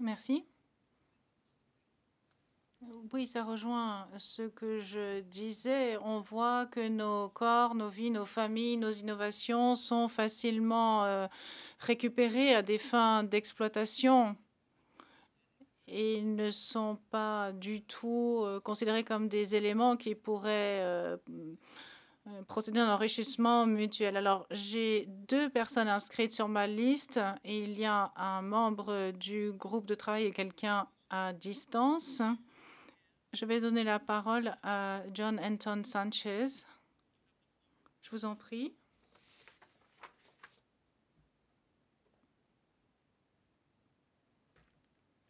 Merci. Oui, ça rejoint ce que je disais. On voit que nos corps, nos vies, nos familles, nos innovations sont facilement récupérées à des fins d'exploitation et ne sont pas du tout considérés comme des éléments qui pourraient procéder à un enrichissement mutuel. Alors, j'ai 2 personnes inscrites sur ma liste et il y a un membre du groupe de travail et quelqu'un à distance. Je vais donner la parole à John Anton Sanchez. Je vous en prie.